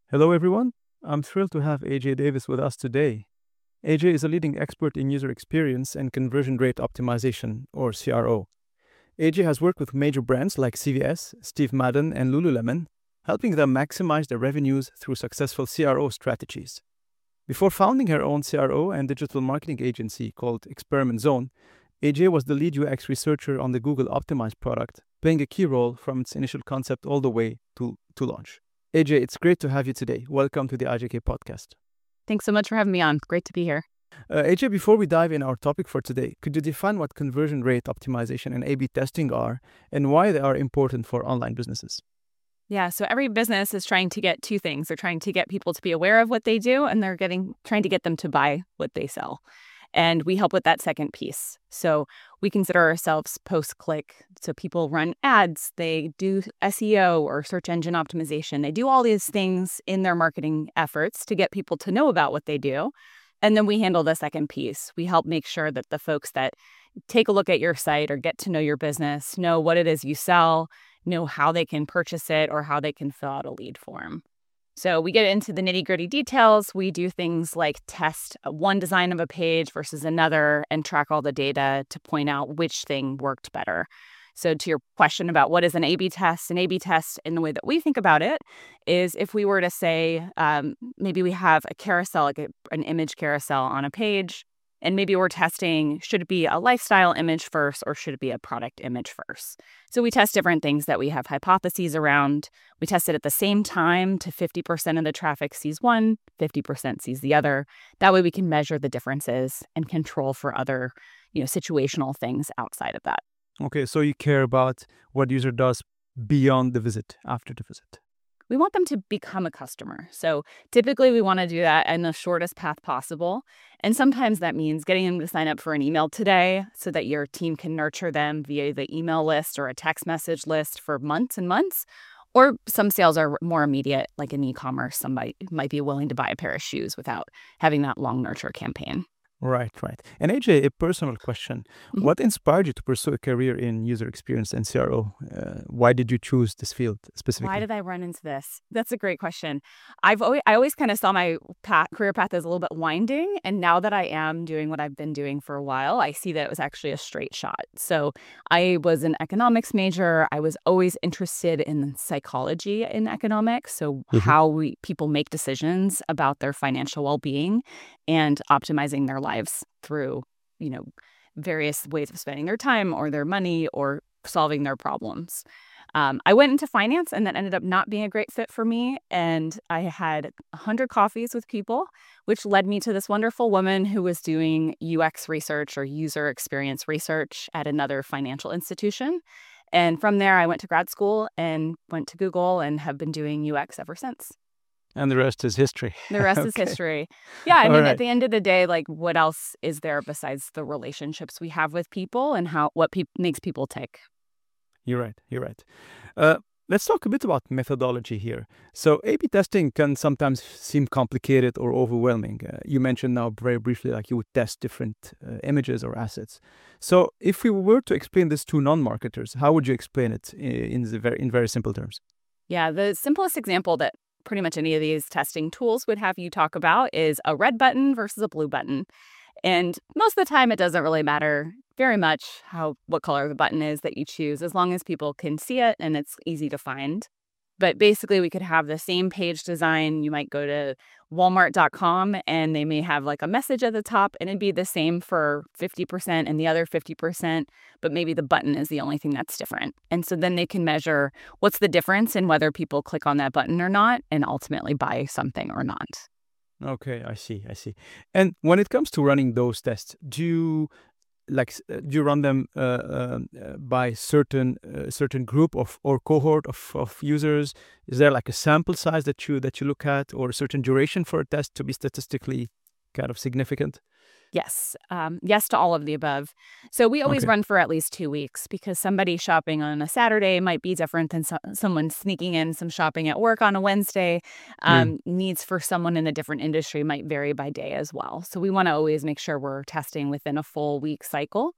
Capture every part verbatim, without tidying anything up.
Hello, everyone. I'm thrilled to have A J Davis with us today. A J is a leading expert in user experience and conversion rate optimization, or C R O. A J has worked with major brands like C V S, Steve Madden, and Lululemon, helping them maximize their revenues through successful C R O strategies. Before founding her own C R O and digital marketing agency called Experiment Zone, A J was the lead U X researcher on the Google Optimized product, playing a key role from its initial concept all the way to, to launch. A J, it's great to have you today. Welcome to the I J K podcast. Thanks so much for having me on. Great to be here. Uh, A J, before we dive in our topic for today, could you define what conversion rate optimization and A B testing are and why they are important for online businesses? Yeah, so every business is trying to get two things. They're trying to get people to be aware of what they do, and they're getting trying to get them to buy what they sell. And we help with that second piece. So we consider ourselves post-click. So people run ads, they do S E O or search engine optimization. They do all these things in their marketing efforts to get people to know about what they do. And then we handle the second piece. We help make sure that the folks that take a look at your site or get to know your business, know what it is you sell, know how they can purchase it or how they can fill out a lead form. So we get into the nitty-gritty details. We do things like test one design of a page versus another and track all the data to point out which thing worked better. So to your question about what is an A B test, an A B test in the way that we think about it is if we were to say um, maybe we have a carousel, like a, an image carousel on a page, and maybe we're testing, should it be a lifestyle image first or should it be a product image first? So we test different things that we have hypotheses around. We test it at the same time to fifty percent of the traffic sees one, fifty percent sees the other. That way we can measure the differences and control for other, you know, situational things outside of that. Okay, so you care about what user does beyond the visit, after the visit. We want them to become a customer. So typically we want to do that in the shortest path possible. And sometimes that means getting them to sign up for an email today so that your team can nurture them via the email list or a text message list for months and months. Or some sales are more immediate, like in e-commerce. Somebody might be willing to buy a pair of shoes without having that long nurture campaign. Right, right. And A J, a personal question. Mhm. What inspired you to pursue a career in user experience and C R O? Uh, why did you choose this field specifically? Why did I run into this? That's a great question. I've always, I always kind of saw my path, career path as a little bit winding. And now that I am doing what I've been doing for a while, I see that it was actually a straight shot. So I was an economics major. I was always interested in psychology in economics. So Mhm. how we people make decisions about their financial well-being and optimizing their lives through, you know, various ways of spending their time or their money or solving their problems. Um, I went into finance and that ended up not being a great fit for me. And I had one hundred coffees with people, which led me to this wonderful woman who was doing U X research or user experience research at another financial institution. And from there, I went to grad school and went to Google and have been doing U X ever since. And the rest is history. The rest is Okay. history. Yeah, I All mean, right. at the end of the day, like, what else is there besides the relationships we have with people and how what pe- makes people tick? You're right. You're right. Uh, let's talk a bit about methodology here. So A B testing can sometimes seem complicated or overwhelming. Uh, you mentioned now very briefly, like you would test different uh, images or assets. So if we were to explain this to non-marketers, how would you explain it in, in, the very, in very simple terms? Yeah, the simplest example that pretty much any of these testing tools would have you talk about is a red button versus a blue button. And most of the time, it doesn't really matter very much how what color the button is that you choose, as long as people can see it and it's easy to find. But basically, we could have the same page design. You might go to walmart dot com and they may have like a message at the top and it'd be the same for fifty percent and the other fifty percent, but maybe the button is the only thing that's different. And so then they can measure what's the difference in whether people click on that button or not and ultimately buy something or not. Okay, I see, I see. And when it comes to running those tests, do you like s- uh, do you run them uh, um, uh, by certain uh, certain group of or cohort of, of users? Is there like a sample size that you that you look at, or a certain duration for a test to be statistically kind of significant? Yes. Um, yes to all of the above. So we always Okay. run for at least two weeks because somebody shopping on a Saturday might be different than so- someone sneaking in some shopping at work on a Wednesday. Mm. Um, needs for someone in a different industry might vary by day as well. So we want to always make sure we're testing within a full week cycle.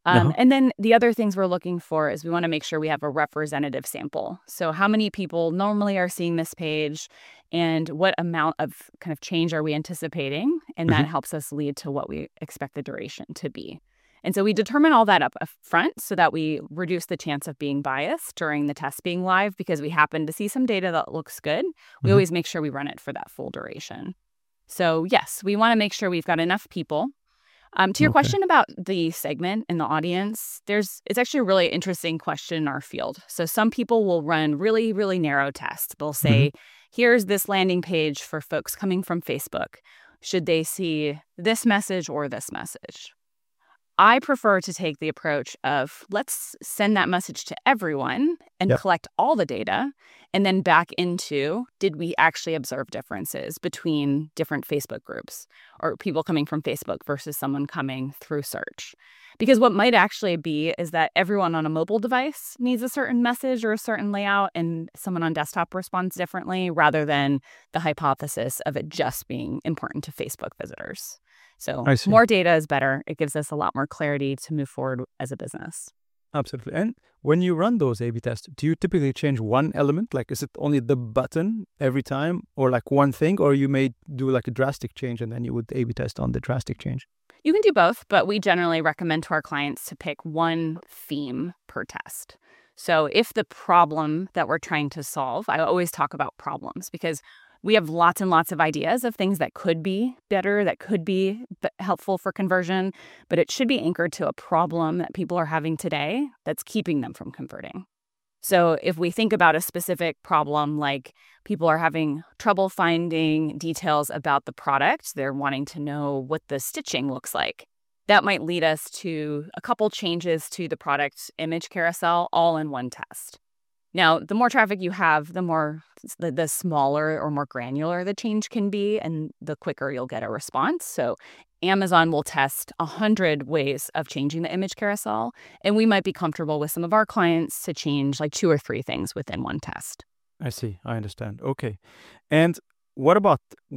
Um, Uh-huh. and then the other things we're looking for is we want to make sure we have a representative sample. So how many people normally are seeing this page and what amount of kind of change are we anticipating? And Hmm. that helps us lead to what we expect the duration to be. And so we determine all that up front so that we reduce the chance of being biased during the test being live because we happen to see some data that looks good. We Hmm. always make sure we run it for that full duration. So yes, we want to make sure we've got enough people. Um, to your Okay. question about the segment and the audience, there's it's actually a really interesting question in our field. So some people will run really, really narrow tests. They'll Hmm. say, here's this landing page for folks coming from Facebook. Should they see this message or this message? I prefer to take the approach of let's send that message to everyone and Yep. collect all the data and then back into did we actually observe differences between different Facebook groups or people coming from Facebook versus someone coming through search. Because what might actually be is that everyone on a mobile device needs a certain message or a certain layout and someone on desktop responds differently rather than the hypothesis of it just being important to Facebook visitors. So I see. more data is better. It gives us a lot more clarity to move forward as a business. Absolutely. And when you run those A B tests, do you typically change one element? Like, is it only the button every time or like one thing? Or you may do like a drastic change and then you would A B test on the drastic change? You can do both, but we generally recommend to our clients to pick one theme per test. So if the problem that we're trying to solve, I always talk about problems because we have lots and lots of ideas of things that could be better, that could be b- helpful for conversion, but it should be anchored to a problem that people are having today that's keeping them from converting. So if we think about a specific problem, like people are having trouble finding details about the product, they're wanting to know what the stitching looks like. That might lead us to a couple changes to the product image carousel all in one test. Now, the more traffic you have, the more the, the smaller or more granular the change can be, and the quicker you'll get a response. So Amazon will test one hundred ways of changing the image carousel, and we might be comfortable with some of our clients to change like two or three things within one test. I see. I understand. Okay. And what about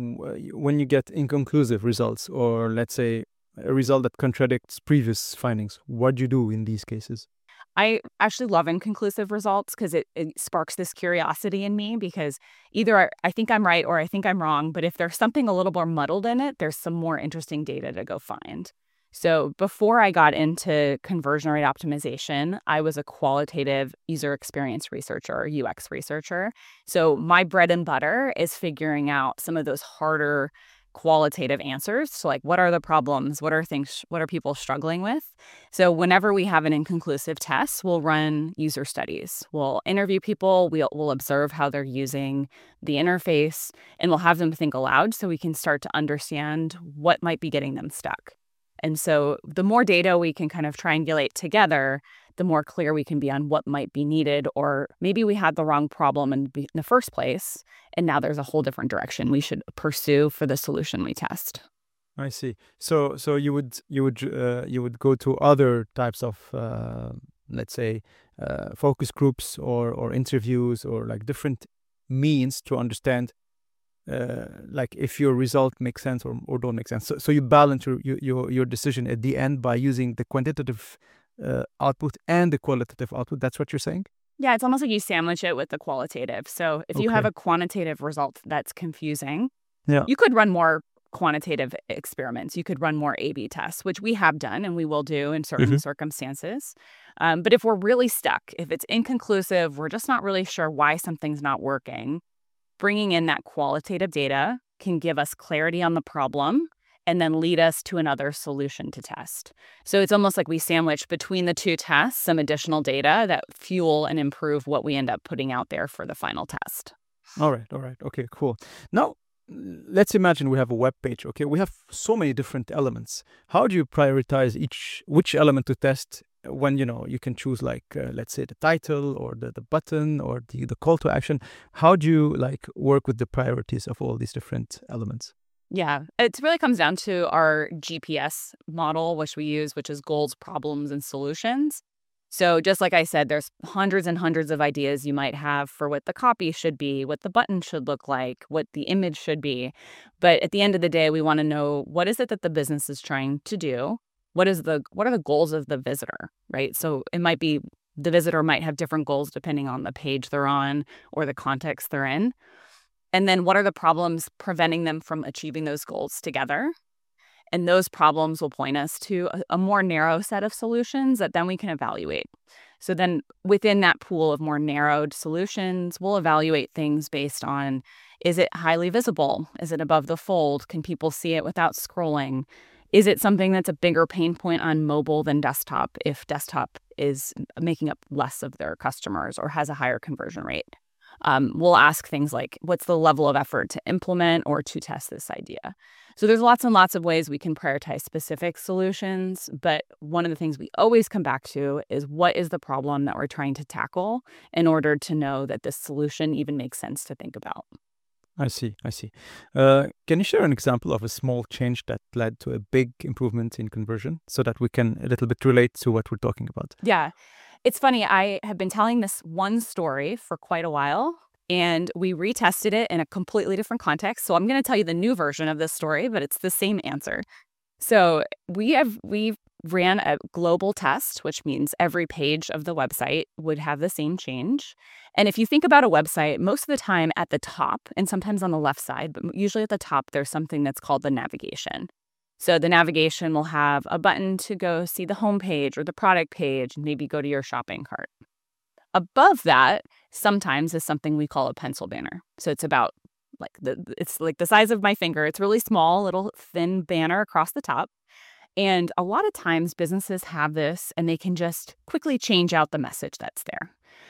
w- when you get inconclusive results or let's say a result that contradicts previous findings? What do you do in these cases? I actually love inconclusive results because it, it sparks this curiosity in me because either I, I think I'm right or I think I'm wrong, but if there's something a little more muddled in it, there's some more interesting data to go find. So before I got into conversion rate optimization, I was a qualitative user experience researcher or U X researcher. So my bread and butter is figuring out some of those harder qualitative answers to like what are the problems, what are things, what are people struggling with. So whenever we have an inconclusive test, we'll run user studies. We'll interview people, we'll, we'll observe how they're using the interface, and we'll have them think aloud so we can start to understand what might be getting them stuck. And so the more data we can kind of triangulate together, the more clear we can be on what might be needed, or maybe we had the wrong problem in the first place, and now there's a whole different direction we should pursue for the solution we test. I see. So, so you would you would uh, you would go to other types of uh, let's say uh, focus groups or or interviews or like different means to understand uh, like if your result makes sense or, or don't make sense. So, so you balance your, your your decision at the end by using the quantitative uh, output and the qualitative output. That's what you're saying? Yeah, it's almost like you sandwich it with the qualitative. So if you have Okay. a quantitative result that's confusing, Yeah. you could run more quantitative experiments. You could run more A B tests, which we have done and we will do in certain Hmm. circumstances. Um, but if we're really stuck, if it's inconclusive, we're just not really sure why something's not working, bringing in that qualitative data can give us clarity on the problem and then lead us to another solution to test. So it's almost like we sandwich between the two tests some additional data that fuel and improve what we end up putting out there for the final test. All right. All right. Okay, cool. Now, let's imagine we have a web page. Okay, we have so many different elements. How do you prioritize each which element to test when you know you can choose like uh, let's say the title or the, the button or the, the call to action? How do you like work with the priorities of all these different elements? Yeah, it really comes down to our G P S model, which we use, which is goals, problems, and solutions. So just like I said, there's hundreds and hundreds of ideas you might have for what the copy should be, what the button should look like, what the image should be. But at the end of the day, we want to know what is it that the business is trying to do? What is the what are the goals of the visitor, right? So it might be the visitor might have different goals depending on the page they're on or the context they're in. And then what are the problems preventing them from achieving those goals together? And those problems will point us to a, a more narrow set of solutions that then we can evaluate. So then within that pool of more narrowed solutions, we'll evaluate things based on, is it highly visible? Is it above the fold? Can people see it without scrolling? Is it something that's a bigger pain point on mobile than desktop if desktop is making up less of their customers or has a higher conversion rate? Um, we'll ask things like, what's the level of effort to implement or to test this idea? So there's lots and lots of ways we can prioritize specific solutions, but one of the things we always come back to is what is the problem that we're trying to tackle in order to know that this solution even makes sense to think about. I see, I see. Uh, can you share an example of a small change that led to a big improvement in conversion so that we can a little bit relate to what we're talking about? Yeah. It's funny, I have been telling this one story for quite a while, and we retested it in a completely different context. So I'm going to tell you the new version of this story, but it's the same answer. So we have we ran a global test, which means every page of the website would have the same change. And if you think about a website, most of the time at the top, and sometimes on the left side, but usually at the top, there's something that's called the navigation. So the navigation will have a button to go see the home page or the product page, and maybe go to your shopping cart. Above that, sometimes is something we call a pencil banner. So it's about like the it's like the size of my finger. It's really small, little thin banner across the top. And a lot of times businesses have this and they can just quickly change out the message that's there.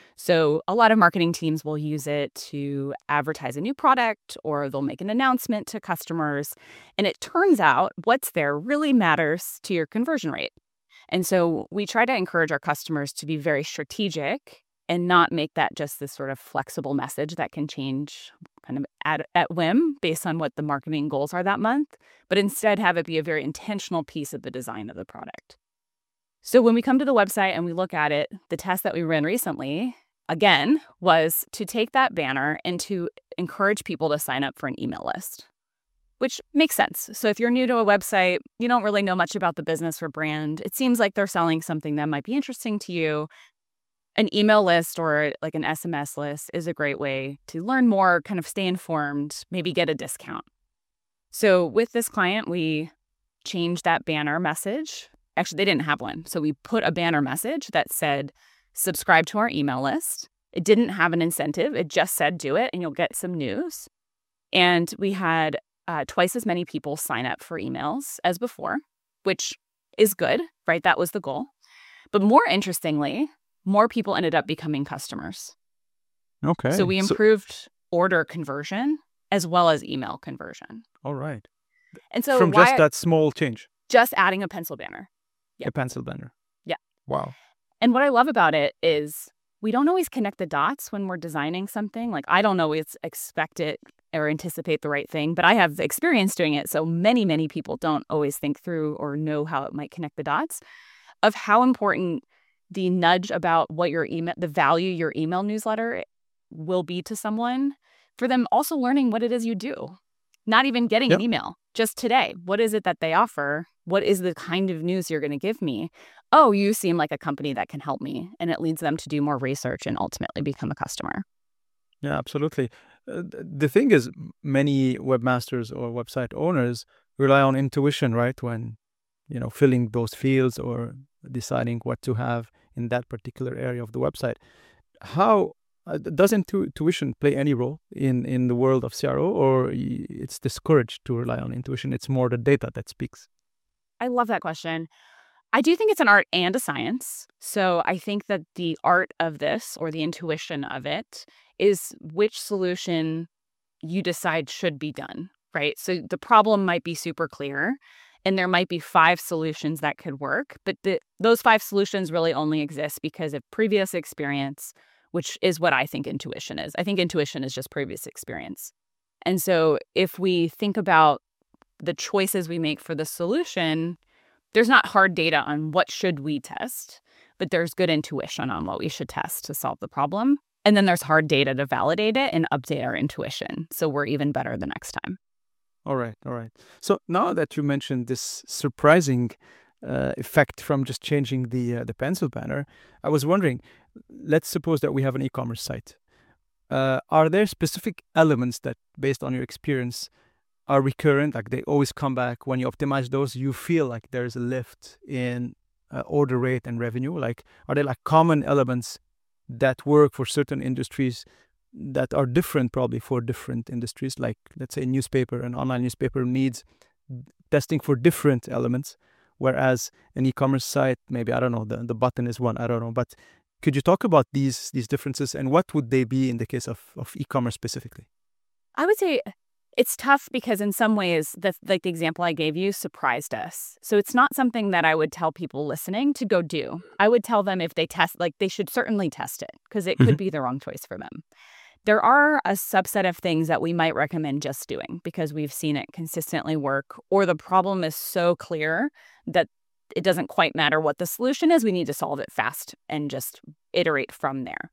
So a lot of marketing teams will use it to advertise a new product, or they'll make an announcement to customers. And it turns out what's there really matters to your conversion rate. And so we try to encourage our customers to be very strategic and not make that just this sort of flexible message that can change kind of at, at whim based on what the marketing goals are that month, but instead have it be a very intentional piece of the design of the product. So when we come to the website and we look at it, the test that we ran recently, again, was to take that banner and to encourage people to sign up for an email list, which makes sense. So if you're new to a website, you don't really know much about the business or brand, it seems like they're selling something that might be interesting to you. An email list or like an S M S list is a great way to learn more, kind of stay informed, maybe get a discount. So with this client, we changed that banner message. Actually, they didn't have one. So we put a banner message that said, subscribe to our email list. It didn't have an incentive. It just said, do it and you'll get some news. And we had uh, twice as many people sign up for emails as before, which is good, right? That was the goal. But more interestingly, more people ended up becoming customers. Okay. So we improved so, order conversion as well as email conversion. All right. And so from why, just that small change? Just adding a pencil banner. Yep. A pencil banner. Yeah. Wow. And what I love about it is we don't always connect the dots when we're designing something. Like I don't always expect it or anticipate the right thing, but I have experience doing it. So many, many people don't always think through or know how it might connect the dots of how important the nudge about what your email, the value your email newsletter will be to someone, for them also learning what it is you do. Not even getting yep. an email, just today. What is it that they offer? What is the kind of news you're going to give me? Oh, you seem like a company that can help me. And it leads them to do more research and ultimately become a customer. Yeah, absolutely. Uh, the thing is, many webmasters or website owners rely on intuition, right? When, you know, filling those fields or deciding what to have in that particular area of the website. How uh, does intu- intuition play any role in, in the world of C R O, or it's discouraged to rely on intuition? It's more the data that speaks. I love that question. I do think it's an art and a science. So I think that the art of this, or the intuition of it, is which solution you decide should be done, right? So the problem might be super clear, and there might be five solutions that could work, but the, those five solutions really only exist because of previous experience, which is what I think intuition is. I think intuition is just previous experience. And so if we think about the choices we make for the solution, there's not hard data on what should we test, but there's good intuition on what we should test to solve the problem. And then there's hard data to validate it and update our intuition, so we're even better the next time. All right, all right. So now that you mentioned this surprising uh, effect from just changing the uh, the pencil banner. I was wondering, let's suppose that we have an e-commerce site. Uh, are there specific elements that, based on your experience, are recurrent, like they always come back? When you optimize those, you feel like there's a lift in uh, order rate and revenue? Like, are there like common elements that work for certain industries that are different probably for different industries? Like, let's say newspaper, an online newspaper needs testing for different elements, whereas an e-commerce site, maybe, I don't know, the, the button is one, I don't know. But could you talk about these these differences, and what would they be in the case of, of e-commerce specifically? I would say it's tough because in some ways, the, like the example I gave you surprised us. So it's not something that I would tell people listening to go do. I would tell them if they test, like they should certainly test it, because it mm-hmm. could be the wrong choice for them. There are a subset of things that we might recommend just doing because we've seen it consistently work, or the problem is so clear that it doesn't quite matter what the solution is. We need to solve it fast and just iterate from there.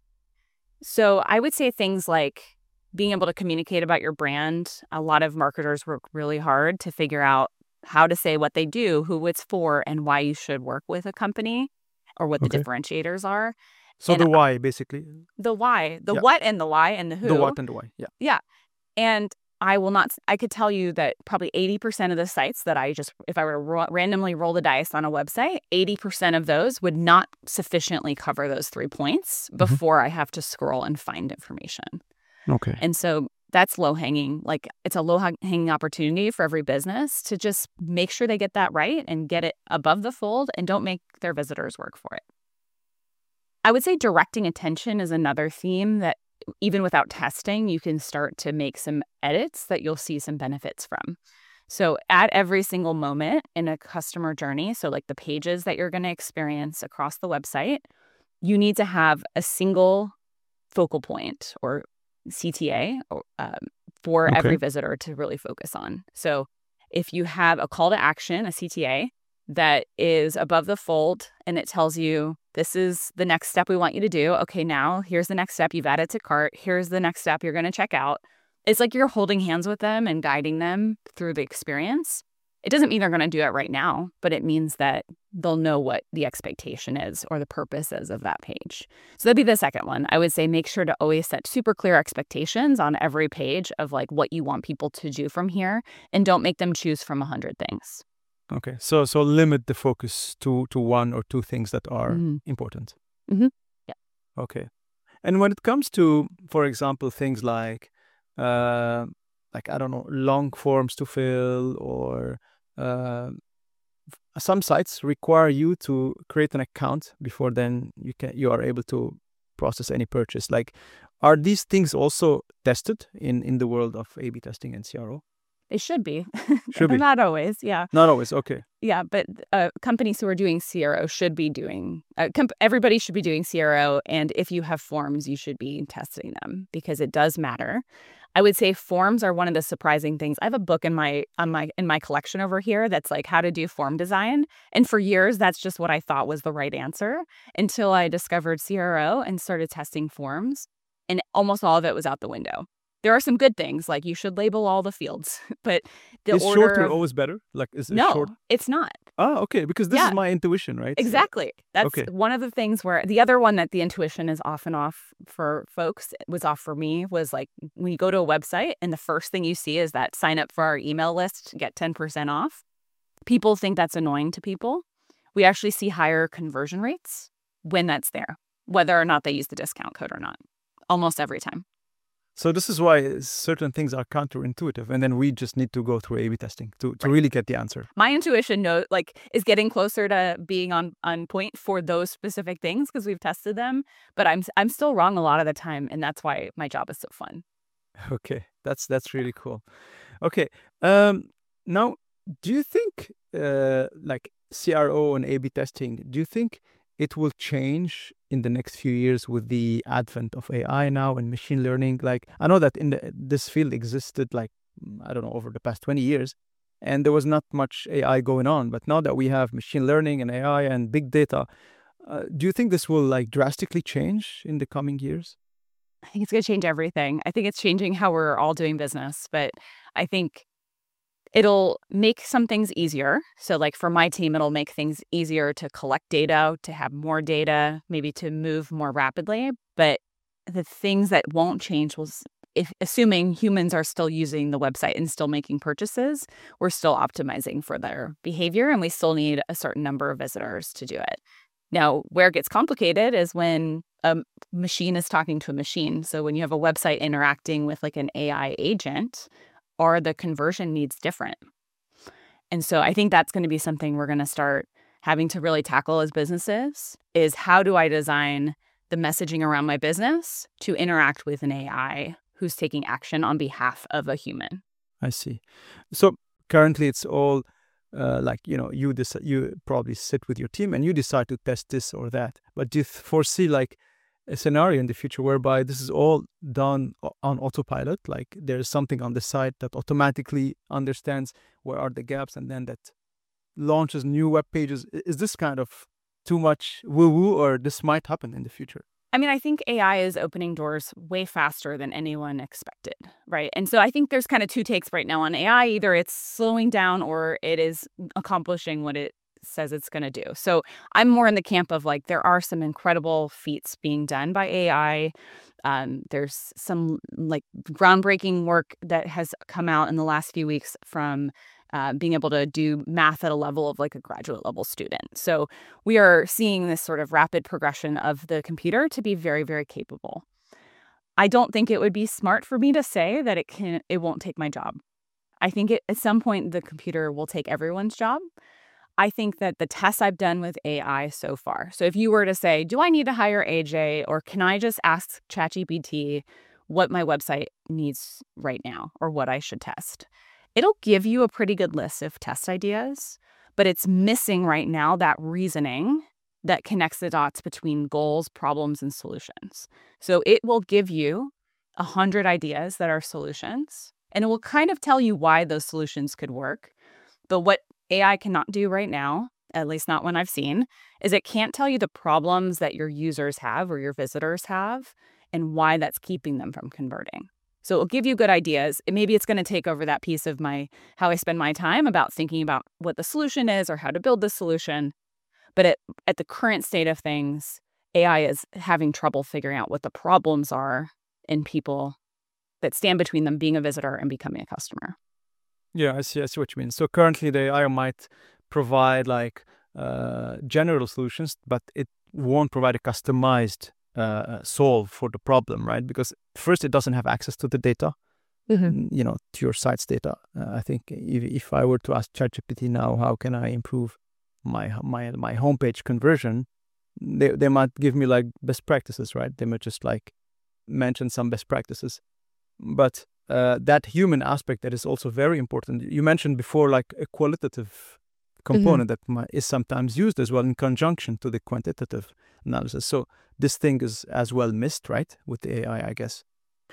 So I would say things like being able to communicate about your brand. A lot of marketers work really hard to figure out how to say what they do, who it's for, and why you should work with a company, or what the Okay. differentiators are. So And the why, basically. The why, the Yeah. what and the why and the who. The what and the why, yeah. Yeah. And I will not, I could tell you that probably eighty percent of the sites that I just, if I were to ro- randomly roll the dice on a website, eighty percent of those would not sufficiently cover those three points before I have to scroll and find information. Okay. And so that's low hanging, like it's a low hanging opportunity for every business to just make sure they get that right and get it above the fold and don't make their visitors work for it. I would say directing attention is another theme that even without testing, you can start to make some edits that you'll see some benefits from. So at every single moment in a customer journey, so like the pages that you're going to experience across the website, you need to have a single focal point, or C T A, or, um, for Okay. every visitor to really focus on. So if you have a call to action, a C T A, that is above the fold and it tells you, this is the next step we want you to do. Okay, now here's the next step. You've added to cart. Here's the next step you're going to check out. It's like you're holding hands with them and guiding them through the experience. It doesn't mean they're going to do it right now, but it means that they'll know what the expectation is or the purpose is of that page. So that'd be the second one. I would say make sure to always set super clear expectations on every page of like what you want people to do from here, and don't make them choose from a hundred things. Okay. So so limit the focus to, to one or two things that are Mhm. important. Mhm. Yeah. Okay. And when it comes to, for example, things like, uh, like, I don't know, long forms to fill, or uh, some sites require you to create an account before then you can you are able to process any purchase. Like, are these things also tested in, in the world of A B testing and C R O? They should be. Should be. Not always, yeah. Not always. Okay. Yeah, but uh, companies who are doing C R O should be doing, uh, comp- everybody should be doing C R O. And if you have forms, you should be testing them because it does matter. I would say forms are one of the surprising things. I have a book in my on my in my collection over here that's like how to do form design. And for years, that's just what I thought was the right answer until I discovered C R O and started testing forms. And almost all of it was out the window. There are some good things, like you should label all the fields, but the Is order shorter of, always better? Like, is, is no, short? it's not. Ah, okay. Because this Yeah. is my intuition, right? So- Exactly. That's Okay. one of the things where the other one that the intuition is off and off for folks, was off for me, was like when you go to a website and the first thing you see is that sign up for our email list to get ten percent off. People think that's annoying to people. We actually see higher conversion rates when that's there, whether or not they use the discount code or not, almost every time. So this is why certain things are counterintuitive, and then we just need to go through A B testing to, to Right. really get the answer. My intuition know, like is getting closer to being on, on point for those specific things because we've tested them, but I'm I'm still wrong a lot of the time, and that's why my job is so fun. Okay, that's that's really cool. Okay, um, now, do you think uh, like C R O and A B testing, do you think it will change in the next few years with the advent of A I now and machine learning? Like, I know that in the, this field existed like, I don't know, over the past twenty years, and there was not much A I going on. But now that we have machine learning and A I and big data, uh, do you think this will like drastically change in the coming years? I think it's going to change everything. I think it's changing how we're all doing business, but I think It'll make some things easier. So like for my team, it'll make things easier to collect data, to have more data, maybe to move more rapidly. But the things that won't change was if assuming humans are still using the website and still making purchases, we're still optimizing for their behavior, and we still need a certain number of visitors to do it. Now, where it gets complicated is when a machine is talking to a machine. So when you have a website interacting with like an A I agent, or the conversion needs different. And so I think that's going to be something we're going to start having to really tackle as businesses is how do I design the messaging around my business to interact with an A I who's taking action on behalf of a human. I see. So currently it's all uh, like, you know, you dec- you probably sit with your team and you decide to test this or that. But do you th- foresee like a scenario in the future whereby this is all done on autopilot? Like there's something on the site that automatically understands where are the gaps and then that launches new web pages. Is this kind of too much woo-woo, or this might happen in the future? I mean, I think A I is opening doors way faster than anyone expected, right? And so I think there's kind of two takes right now on A I. Either it's slowing down or it is accomplishing what it says it's going to do. So I'm more in the camp of like there are some incredible feats being done by A I. Um, there's some like groundbreaking work that has come out in the last few weeks from uh, being able to do math at a level of like a graduate level student. So we are seeing this sort of rapid progression of the computer to be very, very capable. I don't think it would be smart for me to say that it can, it won't take my job. I think it, at some point the computer will take everyone's job. I think that the tests I've done with A I so far. So if you were to say, do I need to hire A J, or can I just ask ChatGPT what my website needs right now or what I should test? It'll give you a pretty good list of test ideas, but it's missing right now that reasoning that connects the dots between goals, problems, and solutions. So it will give you a hundred ideas that are solutions, and it will kind of tell you why those solutions could work. But what A I cannot do right now, at least not when I've seen, is it can't tell you the problems that your users have or your visitors have and why that's keeping them from converting. So it'll give you good ideas. Maybe it's going to take over that piece of my how I spend my time about thinking about what the solution is or how to build the solution. But at, at the current state of things, A I is having trouble figuring out what the problems are in people that stand between them being a visitor and becoming a customer. Yeah, I see. I see what you mean. So currently, the A I might provide like uh, general solutions, but it won't provide a customized uh, solve for the problem, right? Because first, it doesn't have access to the data, Mm-hmm. you know, to your site's data. Uh, I think if, if I were to ask ChatGPT now, how can I improve my my my homepage conversion? They they might give me like best practices, right? They might just like mention some best practices, but uh, that human aspect that is also very important. You mentioned before, like a qualitative component that might, is sometimes used as well in conjunction to the quantitative analysis. So this thing is as well missed, right, with the A I, I guess.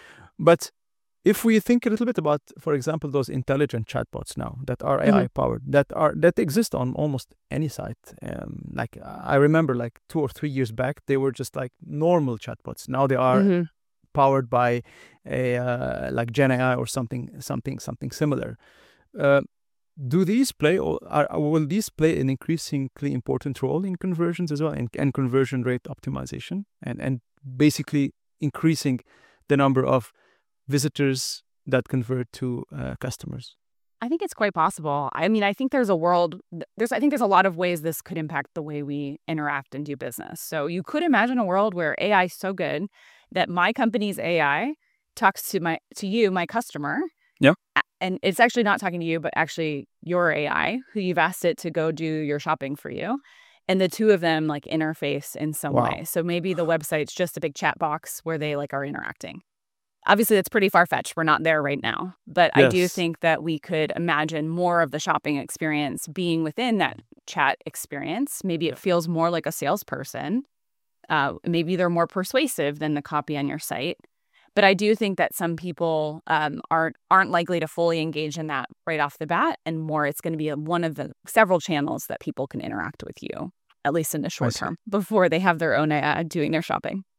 But if we think a little bit about, for example, those intelligent chatbots now that are Mm-hmm. A I powered, that are that exist on almost any site. Um, like I remember, like two or three years back, they were just like normal chatbots. Now they are Mm-hmm. powered by a uh, like Gen A I or something, something, something similar. Uh, do these play, or are, will these play an increasingly important role in conversions as well, and, and conversion rate optimization, and and basically increasing the number of visitors that convert to uh, customers? I think it's quite possible. I mean, I think there's a world, there's, I think there's a lot of ways this could impact the way we interact and do business. So you could imagine a world where A I is so good that my company's A I talks to my, to you, my customer. Yeah. a- And it's actually not talking to you, but actually your A I, who you've asked it to go do your shopping for you. And the two of them like interface in some Wow. way. So maybe the website's just a big chat box where they like are interacting. Obviously, that's pretty far-fetched. We're not there right now. But I do Yes. think that we could imagine more of the shopping experience being within that chat experience. Maybe it feels more like a salesperson. Uh, maybe they're more persuasive than the copy on your site. But I do think that some people um, aren't aren't likely to fully engage in that right off the bat, and more it's going to be a, one of the several channels that people can interact with you, at least in the short see. term, before they have their own A I doing their shopping.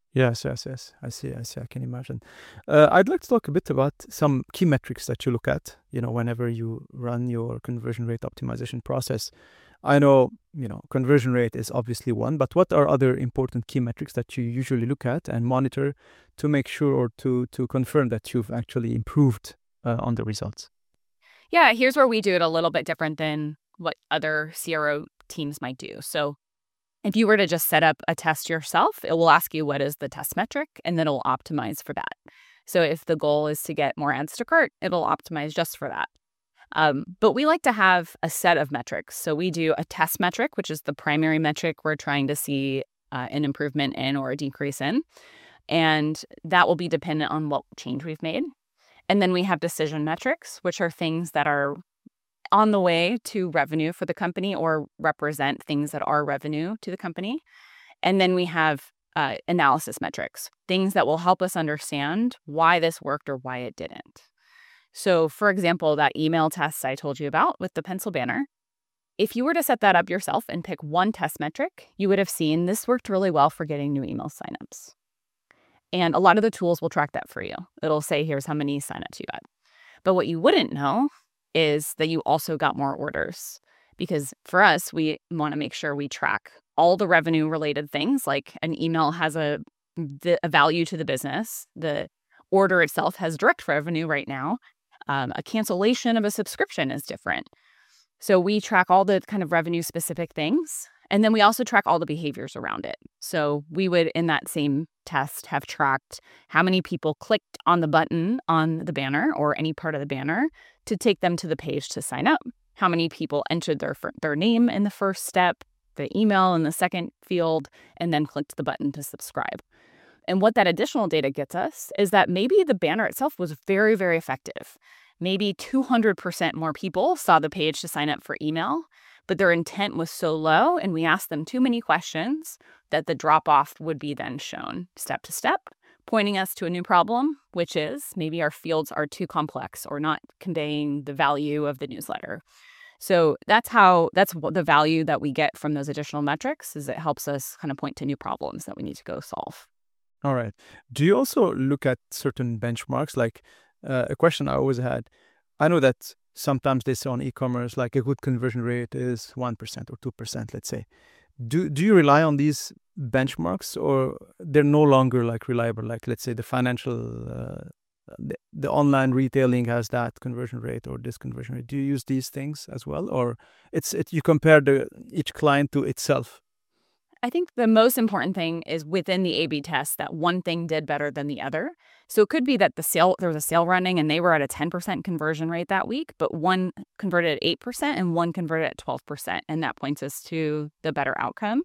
Yes, yes, yes. I see, I see. I can imagine. Uh, I'd like to talk a bit about some key metrics that you look at, you know, whenever you run your conversion rate optimization process. I know, you know, conversion rate is obviously one, but what are other important key metrics that you usually look at and monitor to make sure or to to confirm that you've actually improved uh, on the results? Yeah, here's where we do it a little bit different than what other C R O teams might do. So if you were to just set up a test yourself, it will ask you what is the test metric, and then it'll optimize for that. So if the goal is to get more ads to cart, it'll optimize just for that. Um, but we like to have a set of metrics. So we do a test metric, which is the primary metric we're trying to see uh, an improvement in or a decrease in. And that will be dependent on what change we've made. And then we have decision metrics, which are things that are on the way to revenue for the company or represent things that are revenue to the company. And then we have uh, analysis metrics, things that will help us understand why this worked or why it didn't. So, for example, that email test I told you about with the pencil banner, if you were to set that up yourself and pick one test metric, you would have seen this worked really well for getting new email signups. And a lot of the tools will track that for you. It'll say, here's how many signups you got. But what you wouldn't know is that you also got more orders. Because for us, we want to make sure we track all the revenue related things, like an email has a, a value to the business. The order itself has direct revenue right now. Um, a cancellation of a subscription is different. So we track all the kind of revenue specific things. And then we also track all the behaviors around it. So we would, in that same test, have tracked how many people clicked on the button on the banner or any part of the banner to take them to the page to sign up. How many people entered their their name in the first step, the email in the second field, and then clicked the button to subscribe. And what that additional data gets us is that maybe the banner itself was very, very effective. Maybe two hundred percent more people saw the page to sign up for email, but their intent was so low and we asked them too many questions that the drop-off would be then shown step to step, pointing us to a new problem, which is maybe our fields are too complex or not conveying the value of the newsletter. So that's how, that's the value that we get from those additional metrics, is it helps us kind of point to new problems that we need to go solve. All right. Do you also look at certain benchmarks? Like uh, a question I always had, I know that sometimes they say on e-commerce, like a good conversion rate is one percent or two percent, let's say. Do do you rely on these benchmarks, or they're no longer like reliable? Like, let's say the financial, uh, the, the online retailing has that conversion rate or this conversion rate. Do you use these things as well? Or it's it, you compare the each client to itself? I think the most important thing is within the A B test that one thing did better than the other. So it could be that the sale there was a sale running and they were at a ten percent conversion rate that week, but one converted at eight percent and one converted at twelve percent. And that points us to the better outcome.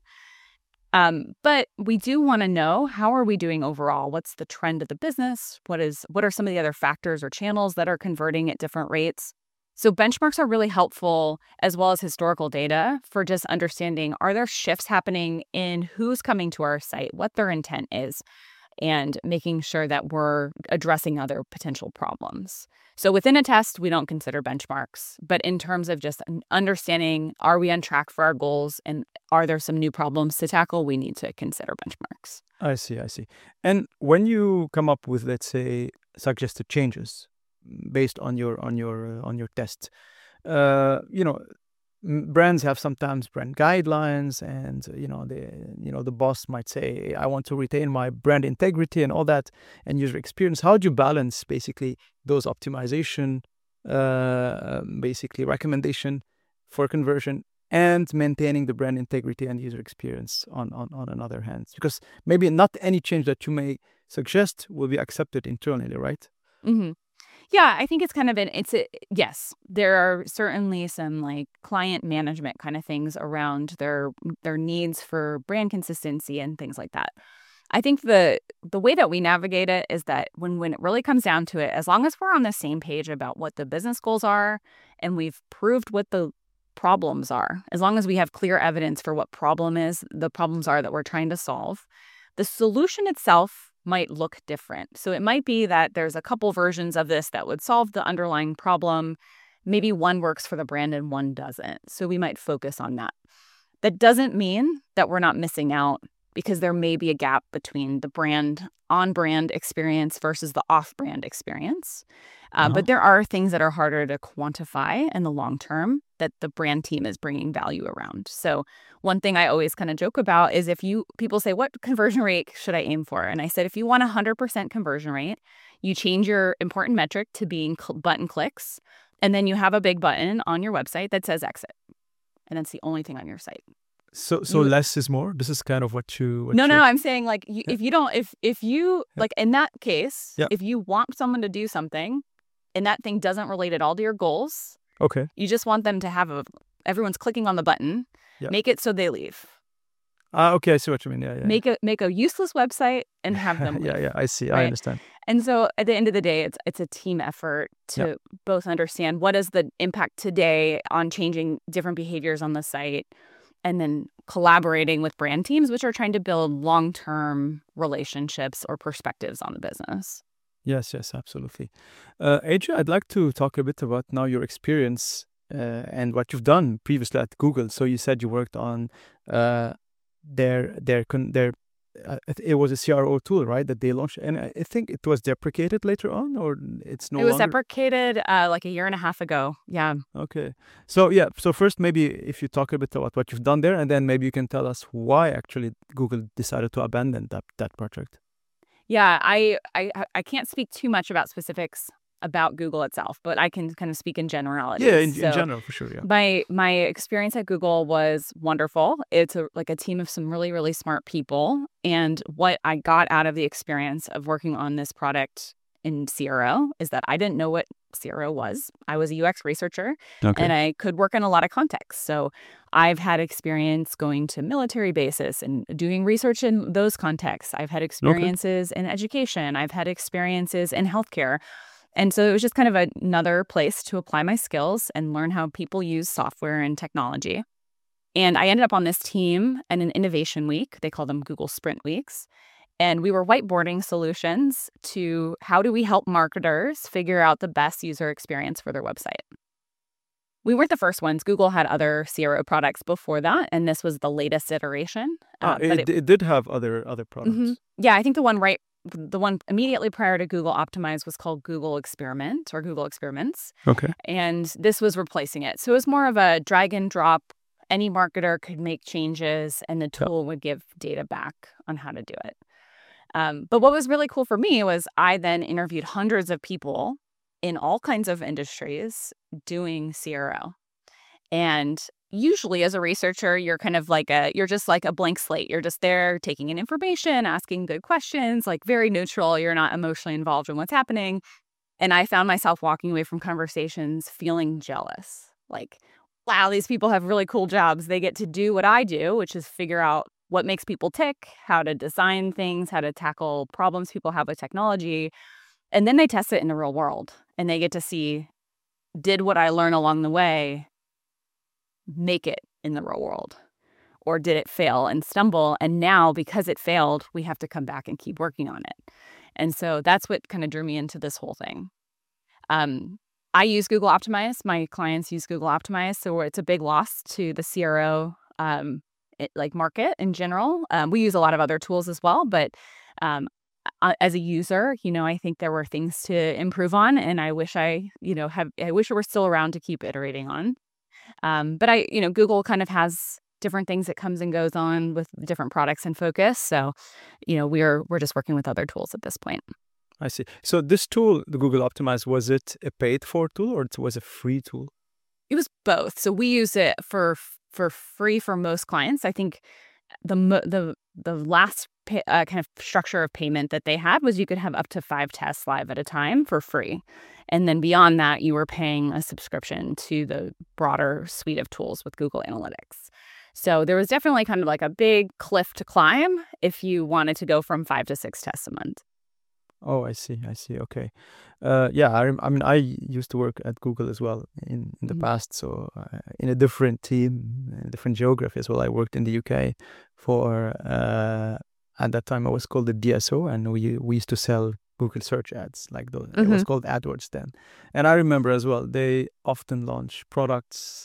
Um, but we do want to know, how are we doing overall? What's the trend of the business? What is what are some of the other factors or channels that are converting at different rates? So benchmarks are really helpful, as well as historical data, for just understanding, are there shifts happening in who's coming to our site, what their intent is, and making sure that we're addressing other potential problems. So within a test, we don't consider benchmarks, but in terms of just understanding, are we on track for our goals and are there some new problems to tackle, we need to consider benchmarks. I see, I see. And when you come up with, let's say, suggested changes based on your on your uh, on your test, uh, you know, m- brands have sometimes brand guidelines, and uh, you know the you know the boss might say, I want to retain my brand integrity and all that, and user experience. How do you balance basically those optimization, uh, basically recommendation for conversion, and maintaining the brand integrity and user experience on on on another hand? Because maybe not any change that you may suggest will be accepted internally, right? Mm-hmm. Yeah, I think it's kind of an, it's a, yes, there are certainly some like client management kind of things around their their needs for brand consistency and things like that. I think the the way that we navigate it is that when, when it really comes down to it, as long as we're on the same page about what the business goals are and we've proved what the problems are, as long as we have clear evidence for what problem is, the problems are that we're trying to solve, the solution itself might look different. So it might be that there's a couple versions of this that would solve the underlying problem. Maybe one works for the brand and one doesn't. So we might focus on that. That doesn't mean that we're not missing out because there may be a gap between the brand on-brand experience versus the off-brand experience. Uh, Uh-huh. But there are things that are harder to quantify in the long term that the brand team is bringing value around. So one thing I always kind of joke about is if you people say, what conversion rate should I aim for? And I said, if you want one hundred percent conversion rate, you change your important metric to being cl- button clicks, and then you have a big button on your website that says exit. And that's the only thing on your site. So so You- less is more. This is kind of what you. What No, no, you- no. I'm saying like you, Yeah. if you don't, if if you Yeah. like in that case, Yeah. if you want someone to do something, and that thing doesn't relate at all to your goals, Okay. you just want them to have a. Everyone's clicking on the button. Yeah. Make it so they leave. Ah, okay. I see what you mean. Yeah, yeah. Make a make a useless website and have them leave. yeah, yeah. I see. I right? understand. And so at the end of the day, it's it's a team effort to Yeah. both understand what is the impact today on changing different behaviors on the site, and then collaborating with brand teams, which are trying to build long-term relationships or perspectives on the business. Yes, yes, absolutely. Uh, A J, I'd like to talk a bit about now your experience uh, and what you've done previously at Google. So you said you worked on uh, their their con- their uh, it it was a C R O tool, right? That they launched, and I I think it was deprecated later on, or it's no it was longer. deprecated uh, like a year and a half ago. Yeah. Okay. So yeah, so first maybe if you talk a bit about what you've done there, and then maybe you can tell us why actually Google decided to abandon that that project. Yeah, I, I I can't speak too much about specifics about Google itself, but I can kind of speak in generalities. Yeah, in, in So general, for sure. Yeah. my my experience at Google was wonderful. It's a, like a team of some really, really smart people. And what I got out of the experience of working on this product in C R O is that I didn't know what C R O was. I was a U X researcher, Okay. and I could work in a lot of contexts. So I've had experience going to military bases and doing research in those contexts. I've had experiences in education. I've had experiences in healthcare. And so it was just kind of a, another place to apply my skills and learn how people use software and technology. And I ended up on this team in an innovation week. They call them Google Sprint Weeks. And we were whiteboarding solutions to how do we help marketers figure out the best user experience for their website. We weren't the first ones. Google had other C R O products before that, and this was the latest iteration. Ah, Uh, but it, it did have other other products. Mhm. Yeah, I think the one right, the one immediately prior to Google Optimize was called Google Experiment or Google Experiments, Okay. and this was replacing it. So it was more of a drag and drop. Any marketer could make changes, and the Yeah. tool would give data back on how to do it. Um, but what was really cool for me was I then interviewed hundreds of people in all kinds of industries doing C R O. And usually as a researcher, you're kind of like a, you're just like a blank slate. You're just there taking in information, asking good questions, like very neutral. You're not emotionally involved in what's happening. And I found myself walking away from conversations feeling jealous. Like, wow, these people have really cool jobs. They get to do what I do, which is figure out what makes people tick, how to design things, how to tackle problems people have with technology. And then they test it in the real world, and they get to see, did what I learned along the way make it in the real world? Or did it fail and stumble? And now, because it failed, we have to come back and keep working on it. And so that's what kind of drew me into this whole thing. Um, I use Google Optimize. My clients use Google Optimize. So it's a big loss to the C R O um, it, like market in general. Um, we use a lot of other tools as well. But um, as a user, you know, I think there were things to improve on. And I wish I, you know, have, I wish it were still around to keep iterating on. Um, but I, you know, Google kind of has different things that comes and goes on with different products and focus. So, you know, we're we're just working with other tools at this point. I see. So this tool, the Google Optimize, was it a paid-for tool or it was a free tool? It was both. So we use it for for free for most clients. I think the the the last pay, uh, kind of structure of payment that they had was you could have up to five tests live at a time for free. And then beyond that, you were paying a subscription to the broader suite of tools with Google Analytics. So there was definitely kind of like a big cliff to climb if you wanted to go from five to six tests a month. Oh, I see. I see. Okay. Uh, yeah, I, rem- I mean, I used to work at Google as well in, in the Mhm. past. So uh, in a different team, in a different geography as well. I worked in the U K for, uh, at that time, I was called the D S O, and we we used to sell Google search ads, like those. It was Mhm. called AdWords then. And I remember as well, they often launch products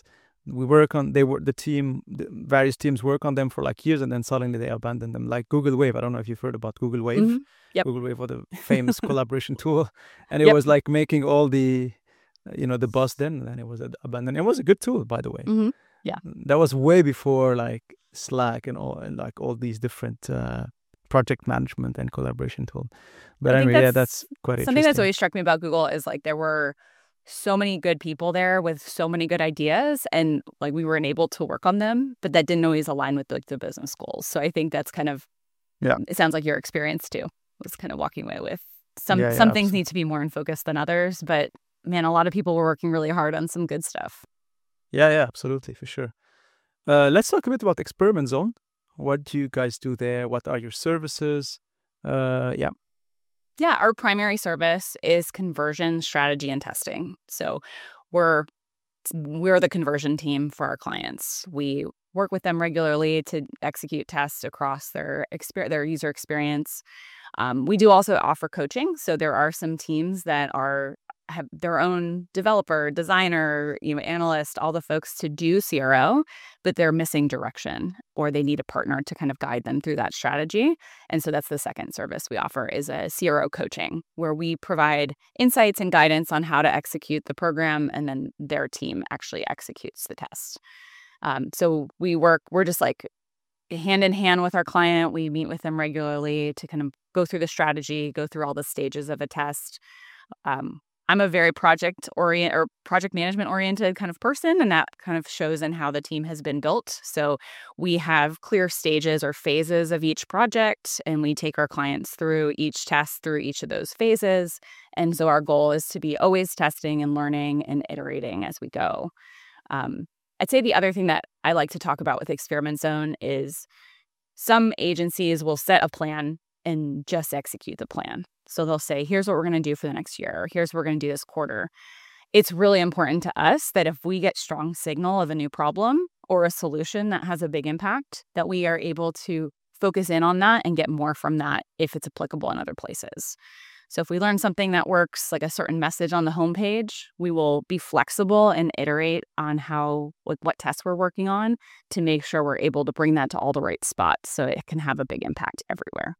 we work on, they were the team, the various teams work on them for like years, and then suddenly they abandon them. Like Google Wave. I don't know if you've heard about Google Wave. Mm-hmm. Yep. Google Wave was the famous collaboration tool, and it Yep. was like making all the, you know, the buzz then, and then it was abandoned. It was a good tool, by the way. Mm-hmm. Yeah. That was way before like Slack and all, and like all these different uh, project management and collaboration tools. But I think anyway, yeah, that's that's quite Something interesting. that's always struck me about Google is like there were so many good people there with so many good ideas, and like we weren't able to work on them, but that didn't always align with like the business goals. So I think that's kind of, Yeah. it sounds like your experience too was kind of walking away with some, Yeah, yeah, some things absolutely. need to be more in focus than others, but man, a lot of people were working really hard on some good stuff. Yeah, yeah, absolutely, for sure. Uh, let's talk a bit about Experiment Zone. What do you guys do there? What are your services? Uh, yeah. Yeah, our primary service is conversion strategy and testing. So we're we're the conversion team for our clients. We work with them regularly to execute tests across their exper- their user experience. Um, we do also offer coaching. So there are some teams that are have their own developer, designer, you know, analyst, all the folks to do C R O, but they're missing direction or they need a partner to kind of guide them through that strategy. And so that's the second service we offer is a C R O coaching, where we provide insights and guidance on how to execute the program, and then their team actually executes the test. Um, so we work, we're just like hand in hand with our client. We meet with them regularly to kind of go through the strategy, go through all the stages of a test. Um, I'm a very project orient or project management oriented kind of person, and that kind of shows in how the team has been built. So we have clear stages or phases of each project, and we take our clients through each test through each of those phases. And so our goal is to be always testing and learning and iterating as we go. Um, I'd say the other thing that I like to talk about with Experiment Zone is some agencies will set a plan and just execute the plan. So they'll say, here's what we're going to do for the next year, or here's what we're going to do this quarter. It's really important to us that if we get strong signal of a new problem or a solution that has a big impact, that we are able to focus in on that and get more from that if it's applicable in other places. So if we learn something that works, like a certain message on the homepage, we will be flexible and iterate on how, like what tests we're working on to make sure we're able to bring that to all the right spots so it can have a big impact everywhere.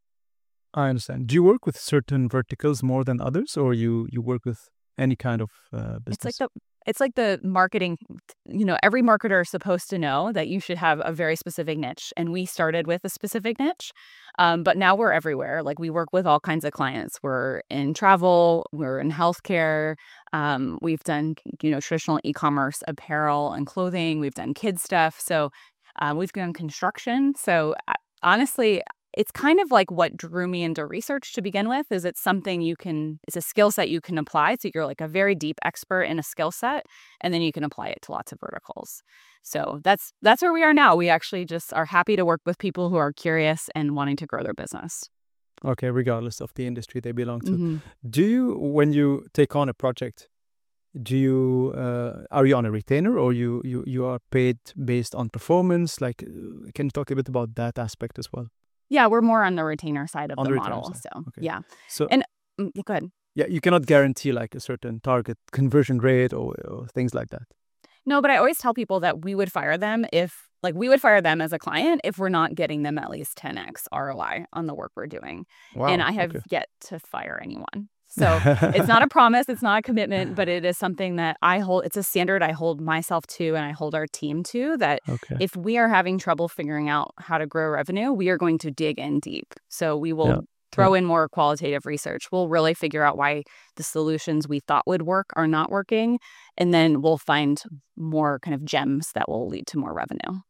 I understand. Do you work with certain verticals more than others, or you you work with any kind of uh, business? It's like the it's like the marketing, you know, every marketer is supposed to know that you should have a very specific niche. And we started with a specific niche, um, but now we're everywhere. Like we work with all kinds of clients. We're in travel, we're in healthcare. Um, we've done, you know, traditional e-commerce, apparel and clothing. We've done kids stuff. So uh, we've done construction. So uh, honestly, it's kind of like what drew me into research to begin with, is it's something you can, it's a skill set you can apply. So you're like a very deep expert in a skill set, and then you can apply it to lots of verticals. So that's that's where we are now. We actually just are happy to work with people who are curious and wanting to grow their business. Okay, regardless of the industry they belong to. Mm-hmm. Do you, when you take on a project, do you, uh, are you on a retainer, or you, you, you are paid based on performance? Like, uh, can you talk a bit about that aspect as well? Yeah, we're more on the retainer side of On the the retainer model. side. So Okay. yeah. So, And mm, go ahead. yeah, you cannot guarantee like a certain target conversion rate or, or things like that. No, but I always tell people that we would fire them if, like, we would fire them as a client if we're not getting them at least ten x R O I on the work we're doing. Wow. And I have okay. yet to fire anyone. So it's not a promise, it's not a commitment, but it is something that I hold, it's a standard I hold myself to and I hold our team to, that Okay. if we are having trouble figuring out how to grow revenue, we are going to dig in deep. So we will Yeah. throw in more qualitative research. We'll really figure out why the solutions we thought would work are not working. And then we'll find more kind of gems that will lead to more revenue.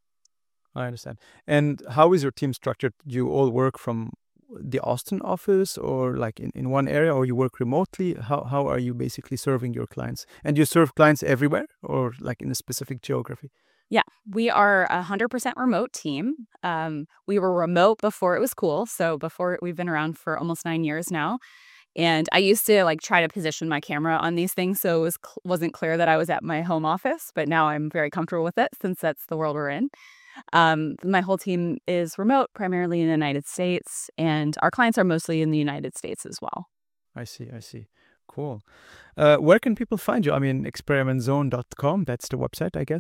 I understand. And how is your team structured? Do you all work from the Austin office, or like in, in one area, or you work remotely? How how are you basically serving your clients? And you serve clients everywhere, or like in a specific geography? Yeah, we are a one hundred percent remote team. Um, we were remote before it was cool. So before, we've been around for almost nine years now. And I used to like try to position my camera on these things so it was, wasn't clear that I was at my home office. But now I'm very comfortable with it since that's the world we're in. Um, my whole team is remote, primarily in the United States, and our clients are mostly in the United States as well. I see, I see. Cool. Uh, where can people find you? I mean, experiment zone dot com, that's the website, I guess.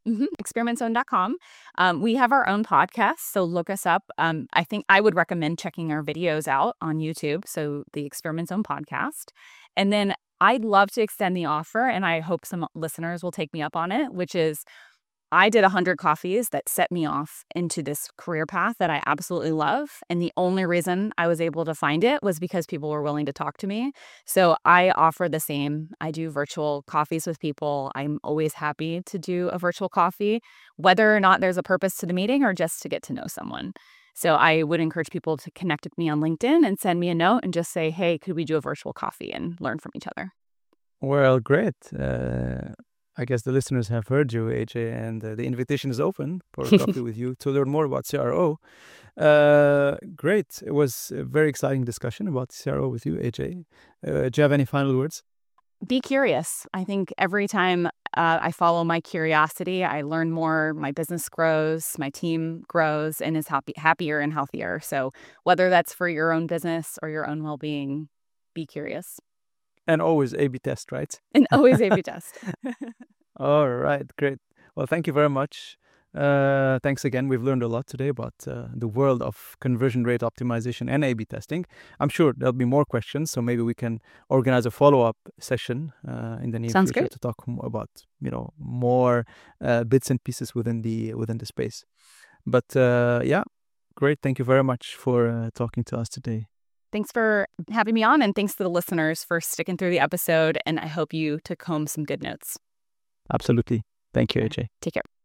Mm-hmm. experiment zone dot com. Um, we have our own podcast, so look us up. Um, I think I would recommend checking our videos out on YouTube, so the Experiment Zone podcast. And then I'd love to extend the offer, and I hope some listeners will take me up on it, which is I did one hundred coffees that set me off into this career path that I absolutely love. And the only reason I was able to find it was because people were willing to talk to me. So I offer the same. I do virtual coffees with people. I'm always happy to do a virtual coffee, whether or not there's a purpose to the meeting or just to get to know someone. So I would encourage people to connect with me on LinkedIn and send me a note and just say, hey, could we do a virtual coffee and learn from each other? Well, great. Uh... I guess the listeners have heard you, A J, and uh, the invitation is open for a coffee with you to learn more about C R O. Uh, great. It was a very exciting discussion about C R O with you, A J. Uh, do you have any final words? Be curious. I think every time uh, I follow my curiosity, I learn more, my business grows, my team grows, and is happy, happier and healthier. So whether that's for your own business or your own well-being, be curious. And always A B test, right? And always A B test. All right, great. Well, thank you very much. Uh, thanks again. We've learned a lot today about uh, the world of conversion rate optimization and A B testing. I'm sure there'll be more questions, so maybe we can organize a follow-up session uh, in the near Sounds future great. to talk about, you know, more uh, bits and pieces within the within the space. But uh, yeah, great. Thank you very much for uh, talking to us today. Thanks for having me on, and thanks to the listeners for sticking through the episode, and I hope you took home some good notes. Absolutely. Thank you, A J. Take care.